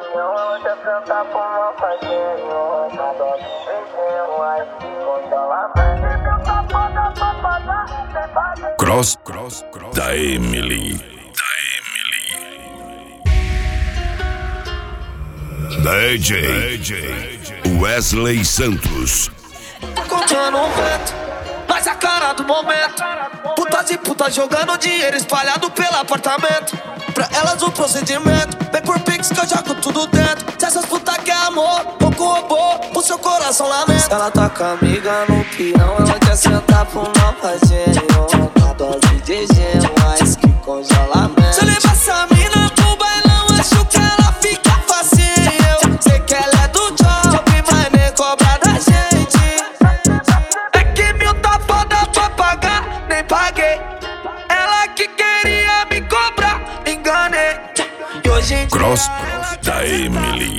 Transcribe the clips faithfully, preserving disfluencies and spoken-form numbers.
opinião, ela quer sentar com uma fazinho. Na dose de beijinho, aí congelamento. Canta foda pra pagar, sem fazer. Cross, cross, cross da Emily. D J Wesley Santos. Contando um vento, mas a cara do momento. Putas e putas jogando dinheiro espalhado pelo apartamento. Pra elas o procedimento, vem por pix que eu jogo tudo dentro. Se essas putas quer amor, pouco robô, pro seu coração lamento. Se ela tá com a amiga no peão, ela quer sentar pro não fazer. Na dose de gelo, mais que congelamento. Se eu levar essa mina pro bailão, acho que ela fica facinho. Sei que ela é do job, mas nem cobra da gente. É que mil tá foda pra pagar, nem paguei. Ela que queria me cobrar, enganei. E hoje em dia Cross da Emily.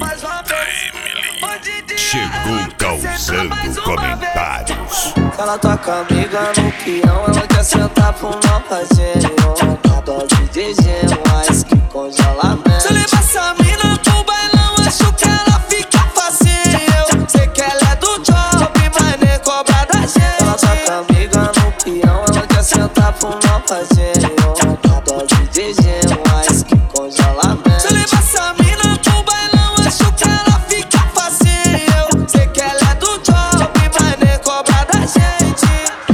Chegou causando comentários. Se ela tá com a amiga no peão, ela quer sentar pro não fazer. Na dose de gelo, mais que congelamento. Se eu levar essa mina pro bailão, acho que ela fica facinho. Sei que ela é do job, mas nem cobra da gente. Ela tá com a amiga no peão, ela quer sentar pro não fazer. Na dose de gelo, mais que congelamento. Se eu levar essa mina pro bailão, acho que ela fica facinho. Sei que ela é do job, mas nem cobra da gente.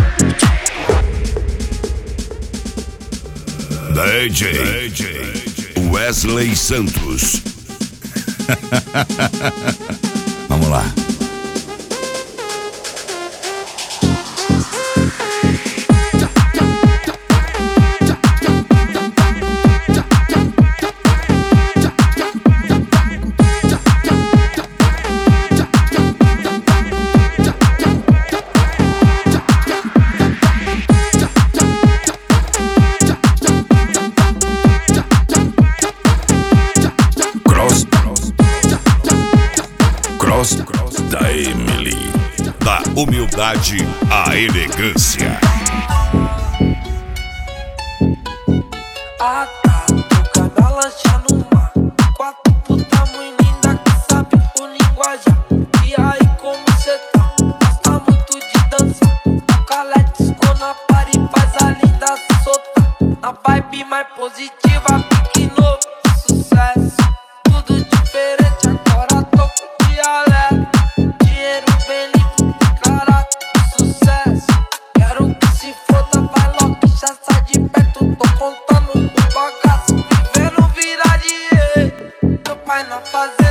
D J Wesley Santos. Vamos lá. Cross da Emily. Da humildade à elegância. Ah tá, no canal lancha no mar. Quatro puta muito linda que sabe o linguajar. E aí como cê tá? Gosta muito de dançar. Toca let's go na party, faz a linda se soltar. Na vibe mais positiva, pique novo, sucesso. Tudo diferente, agora tô com dialeto. Dinheiro bem limpo, caráter, sucesso. Quero que se foda, vai logo que já sai de perto. Tô contando o bagaço, vivendo virar dinheiro. Meu pai na fazenda.